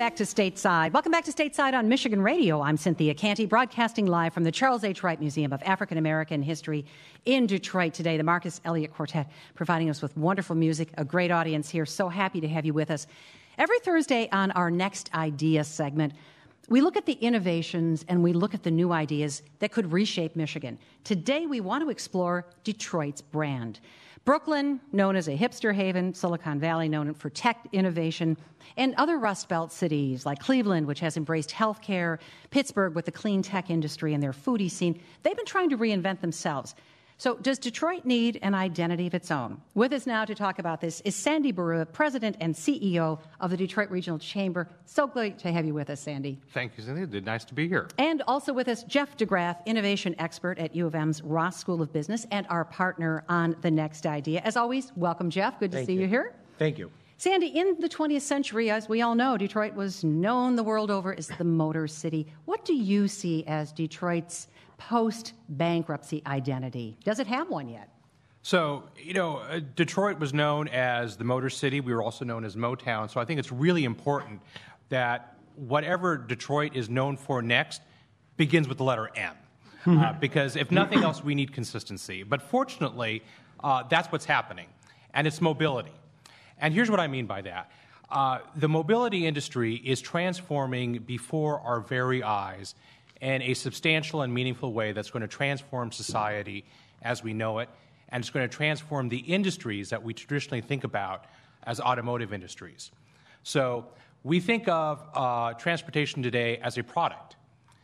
back to Stateside. Welcome back to Stateside on Michigan Radio. I'm Cynthia Canty, broadcasting live from the Charles H. Wright Museum of African American History in Detroit today. The Marcus Elliott Quartet providing us with wonderful music, a great audience here. So happy to have you with us. Every Thursday on our Next Idea segment, we look at the innovations and we look at the new ideas that could reshape Michigan. Today, we want to explore Detroit's brand. Brooklyn, known as a hipster haven, Silicon Valley, known for tech innovation, and other Rust Belt cities like Cleveland, which has embraced healthcare, Pittsburgh with the clean tech industry and their foodie scene, they've been trying to reinvent themselves. So does Detroit need an identity of its own? With us now to talk about this is Sandy Barua, President and CEO of the Detroit Regional Chamber. So great to have you with us, Sandy. Thank you, Cynthia. Nice to be here. And also with us, Jeff DeGraff, innovation expert at U of M's Ross School of Business and our partner on The Next Idea. As always, welcome, Jeff. Good to see you here. Thank you. Sandy, in the 20th century, as we all know, Detroit was known the world over as the Motor City. What do you see as Detroit's post-bankruptcy identity? Does it have one yet? So, Detroit was known as the Motor City. We were also known as Motown. So I think it's really important that whatever Detroit is known for next begins with the letter M. Because if nothing else, we need consistency. But fortunately, that's what's happening. And it's mobility. And here's what I mean by that. The mobility industry is transforming before our very eyes in a substantial and meaningful way that's going to transform society as we know it, and it's going to transform the industries that we traditionally think about as automotive industries. So we think of transportation today as a product.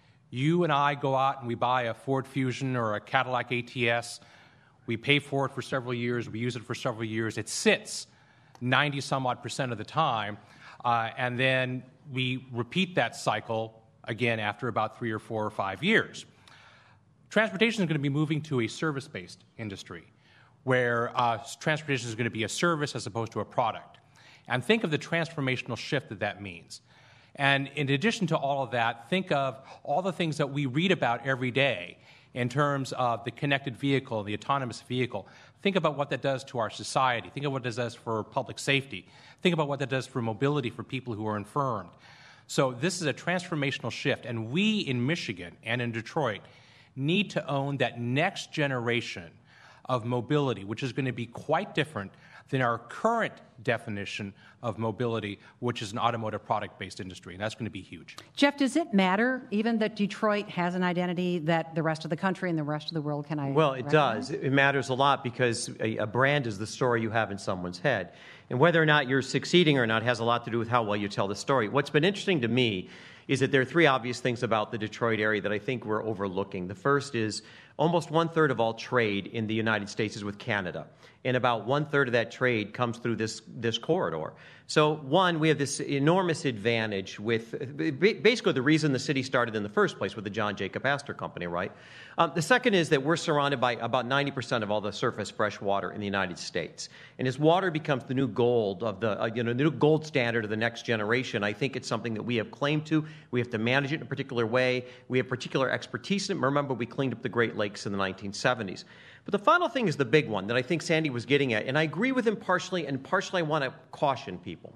You and I go out and we buy a Ford Fusion or a Cadillac ATS. We pay for it for several years. We use it for several years. It sits 90-some-odd% of the time, and then we repeat that cycle again after about 3 or 4 or 5 years. Transportation is going to be moving to a service-based industry where transportation is going to be a service as opposed to a product. And think of the transformational shift that that means. And in addition to all of that, think of all the things that we read about every day in terms of the connected vehicle, the autonomous vehicle. Think about what that does to our society. Think of what that does for public safety. Think about what that does for mobility for people who are infirmed. So this is a transformational shift, and we in Michigan and in Detroit need to own that next generation of mobility, which is going to be quite different than our current definition of mobility, which is an automotive product-based industry, and that's going to be huge. Jeff, does it matter even that Detroit has an identity that the rest of the country and the rest of the world can identify? Well, it does. It matters a lot because a brand is the story you have in someone's head. And whether or not you're succeeding or not has a lot to do with how well you tell the story. What's been interesting to me is that there are 3 obvious things about the Detroit area that I think we're overlooking. The first is almost 1/3 of all trade in the United States is with Canada. And about 1/3 of that trade comes through this corridor. So, one, we have this enormous advantage with basically the reason the city started in the first place with the John Jacob Astor Company, right? The second is that we're surrounded by about 90% of all the surface fresh water in the United States. And as water becomes the new gold of the new gold standard of the next generation, I think it's something that we have claim to. We have to manage it in a particular way. We have particular expertise in it. Remember, we cleaned up the Great Lakes in the 1970s. But the final thing is the big one that I think Sandy was getting at, and I agree with him partially, and partially I want to caution people.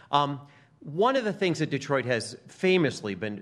One of the things that Detroit has famously been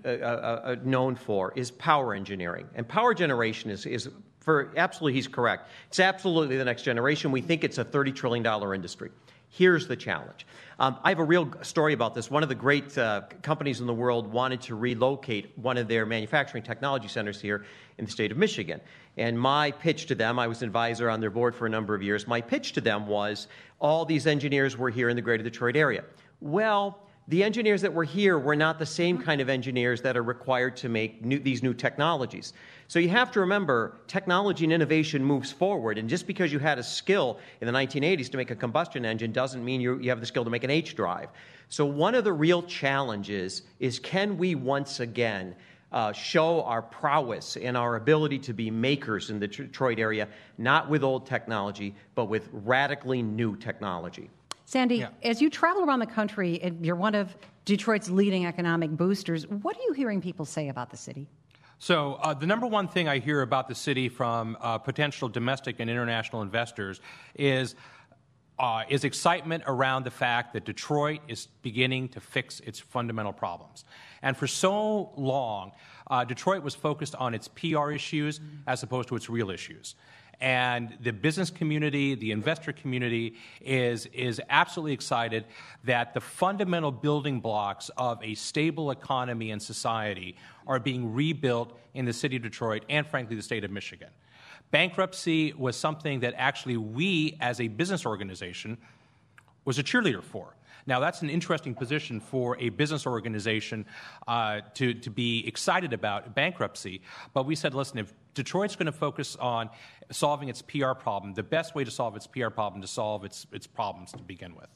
known for is power engineering. And power generation is for absolutely, he's correct. It's absolutely the next generation. We think it's a $30 trillion industry. Here's the challenge. I have a real story about this. One of the great companies in the world wanted to relocate one of their manufacturing technology centers here in the state of Michigan. And my pitch to them, I was an advisor on their board for a number of years, my pitch to them was all these engineers were here in the greater Detroit area. Well, the engineers that were here were not the same kind of engineers that are required to make these new technologies. So you have to remember, technology and innovation moves forward, and just because you had a skill in the 1980s to make a combustion engine doesn't mean you have the skill to make an H-drive. So one of the real challenges is can we once again show our prowess and our ability to be makers in the Detroit area, not with old technology, but with radically new technology. Sandy, as you travel around the country, and you're one of Detroit's leading economic boosters, what are you hearing people say about the city? So the number one thing I hear about the city from potential domestic and international investors is is excitement around the fact that Detroit is beginning to fix its fundamental problems. And for so long, Detroit was focused on its PR issues as opposed to its real issues. And the business community, the investor community is absolutely excited that the fundamental building blocks of a stable economy and society are being rebuilt in the city of Detroit and, frankly, the state of Michigan. Bankruptcy was something that actually we, as a business organization, was a cheerleader for. Now, that's an interesting position for a business organization to be excited about bankruptcy. But we said, listen, if Detroit's going to focus on solving its PR problem, the best way to solve its PR problem is to solve its problems to begin with.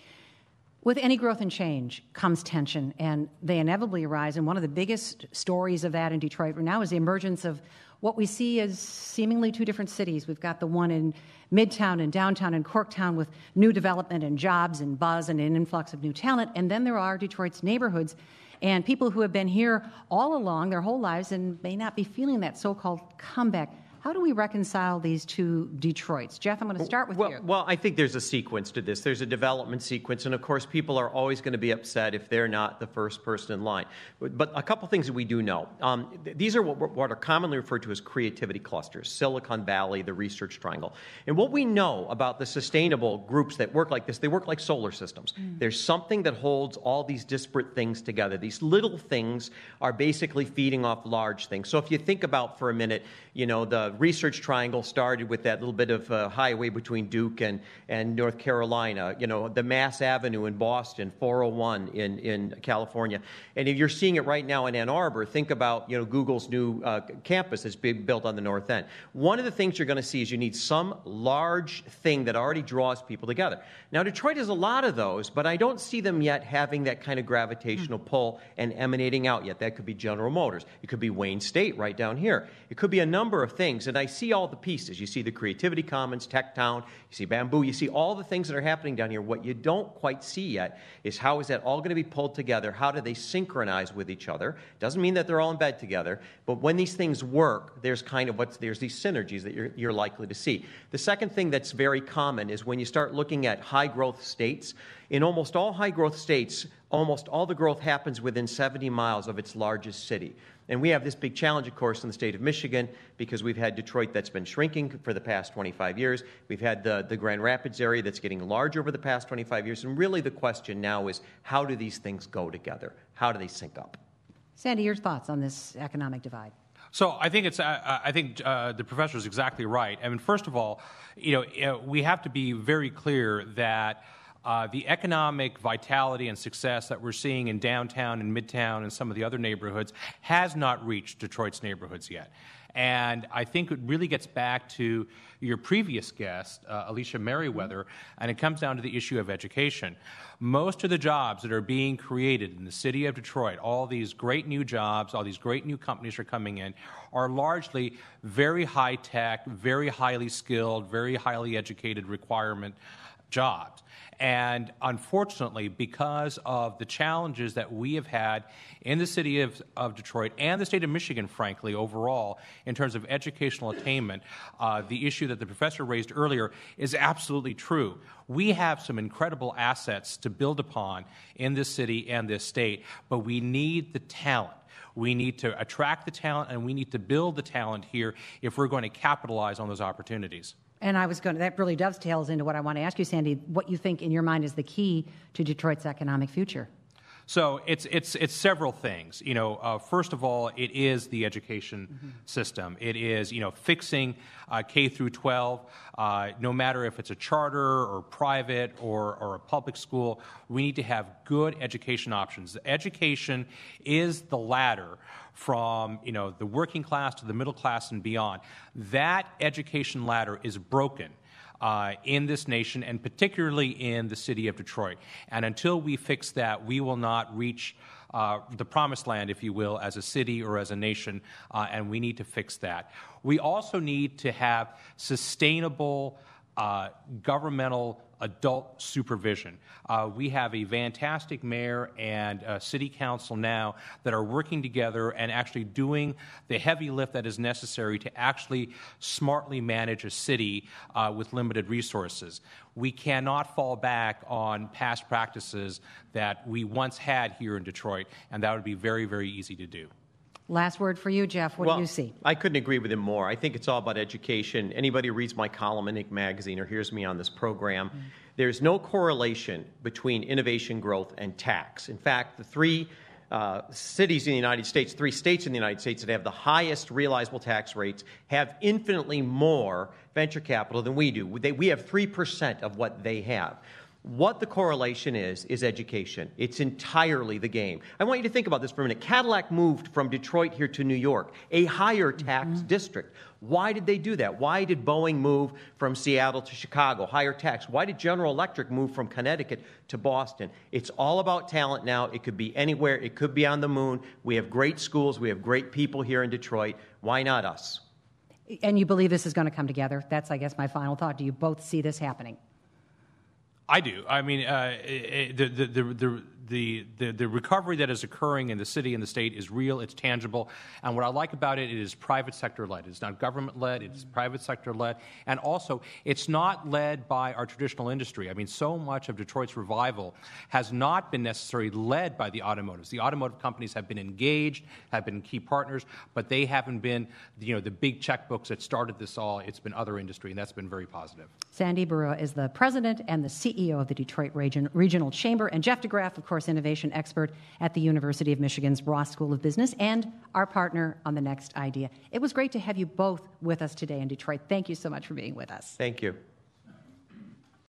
With any growth and change comes tension, and they inevitably arise. And one of the biggest stories of that in Detroit right now is the emergence of what we see as seemingly two different cities. We've got the one in Midtown and Downtown and Corktown with new development and jobs and buzz and an influx of new talent. And then there are Detroit's neighborhoods and people who have been here all along their whole lives and may not be feeling that so-called comeback. How do we reconcile these two Detroits? Jeff, I'm going to start with you. Well, I think there's a sequence to this. There's a development sequence, and of course, people are always going to be upset if they're not the first person in line. But a couple things that we do know. These are what are commonly referred to as creativity clusters, Silicon Valley, the Research Triangle. And what we know about the sustainable groups that work like this, they work like solar systems. There's something that holds all these disparate things together. These little things are basically feeding off large things. So if you think about for a minute, the Research Triangle started with that little bit of highway between Duke and North Carolina, the Mass Avenue in Boston, 401 in California. And if you're seeing it right now in Ann Arbor, think about, Google's new campus that's being built on the north end. One of the things you're going to see is you need some large thing that already draws people together. Now, Detroit has a lot of those, but I don't see them yet having that kind of gravitational pull and emanating out yet. That could be General Motors. It could be Wayne State right down here. It could be a number of things. And I see all the pieces. You see the Creativity Commons, Tech Town, you see Bamboo, you see all the things that are happening down here. What you don't quite see yet is how is that all going to be pulled together? How do they synchronize with each other? Doesn't mean that they're all in bed together, but when these things work, there's there's these synergies that you're likely to see. The second thing that's very common is when you start looking at high-growth states, in almost all high-growth states, almost all the growth happens within 70 miles of its largest city. And we have this big challenge, of course, in the state of Michigan because we've had Detroit that's been shrinking for the past 25 years. We've had the Grand Rapids area that's getting larger over the past 25 years. And really the question now is, how do these things go together? How do they sync up? Sandy, your thoughts on this economic divide? So I think the professor is exactly right. I mean, first of all, we have to be very clear that the economic vitality and success that we're seeing in downtown and midtown and some of the other neighborhoods has not reached Detroit's neighborhoods yet. And I think it really gets back to your previous guest, Alicia Merriweather, and it comes down to the issue of education. Most of the jobs that are being created in the city of Detroit, all these great new jobs, all these great new companies are coming in, are largely very high-tech, very highly skilled, very highly educated requirement jobs. And unfortunately, because of the challenges that we have had in the city of Detroit and the state of Michigan, frankly, overall, in terms of educational attainment, the issue that the professor raised earlier is absolutely true. We have some incredible assets to build upon in this city and this state, but we need the talent. We need to attract the talent, and we need to build the talent here if we're going to capitalize on those opportunities. And that really dovetails into what I want to ask you, Sandy, what you think in your mind is the key to Detroit's economic future. So it's several things. First of all, it is the education system. It is, fixing K through 12, no matter if it's a charter or private or a public school, we need to have good education options. Education is the ladder from, the working class to the middle class and beyond. That education ladder is broken in this nation, and particularly in the city of Detroit. And until we fix that, we will not reach the promised land, if you will, as a city or as a nation, and we need to fix that. We also need to have sustainable governmental adult supervision. We have a fantastic mayor and city council now that are working together and actually doing the heavy lift that is necessary to actually smartly manage a city with limited resources. We cannot fall back on past practices that we once had here in Detroit, and that would be very, very easy to do. Last word for you, Jeff. What do you see? I couldn't agree with him more. I think it's all about education. Anybody who reads my column in Inc. magazine or hears me on this program, there's no correlation between innovation growth and tax. In fact, the three cities in the United States, 3 states in the United States that have the highest realizable tax rates have infinitely more venture capital than we do. We have 3% of what they have. What the correlation is education. It's entirely the game. I want you to think about this for a minute. Cadillac moved from Detroit here to New York, a higher tax district. Why did they do that? Why did Boeing move from Seattle to Chicago, higher tax? Why did General Electric move from Connecticut to Boston? It's all about talent now. It could be anywhere. It could be on the moon. We have great schools. We have great people here in Detroit. Why not us? And you believe this is going to come together? That's, I guess, my final thought. Do you both see this happening? I do. I mean, the recovery that is occurring in the city and the state is real, it's tangible, and what I like about it, it is private sector led. It's not government led, it's private sector led, and also it's not led by our traditional industry. I mean, so much of Detroit's revival has not been necessarily led by the automotives. The automotive companies have been engaged, have been key partners, but they haven't been, the big checkbooks that started this all. It's been other industry, and that's been very positive. Sandy Barua is the president and the CEO of the Detroit Regional Chamber, and Jeff DeGraff, of course, innovation expert at the University of Michigan's Ross School of Business and our partner on The Next Idea. It was great to have you both with us today in Detroit. Thank you so much for being with us. Thank you.